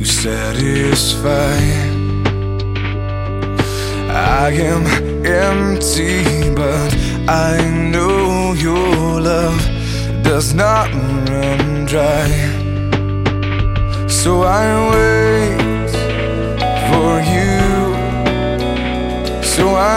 satisfy. I am empty, but I know your love does not run dry. So I wait for you, so I